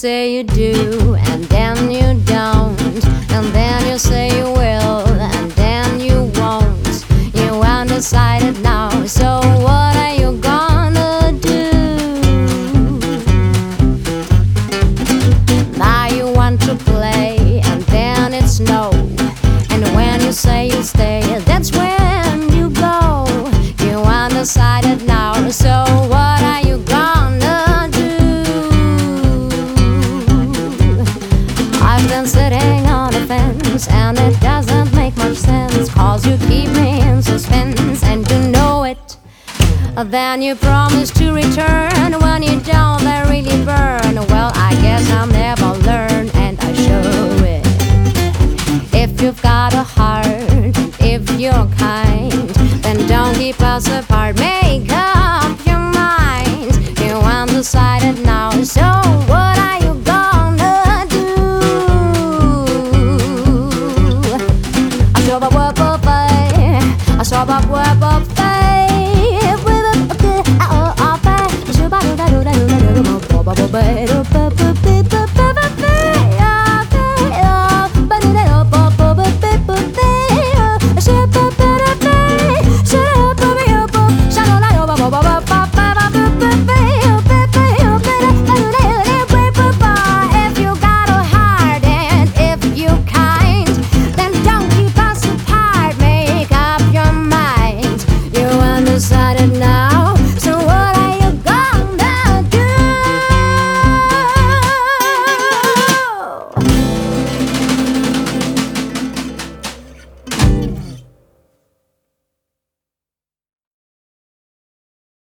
say you do, and then you don't, and then you say you will, and then you won't. You undecided now, so what are you gonna do? Now you want to play, and then it's no, and when you say you stay, that's when you go. You undecided now, so what are you gonna do? I've been sitting on the fence, and it doesn't make much sense, 'cause you keep me in suspense, and you know it. Then you promise to return, when you don't, they really burn. Well, I guess I'll never learn, and I show it. If you've got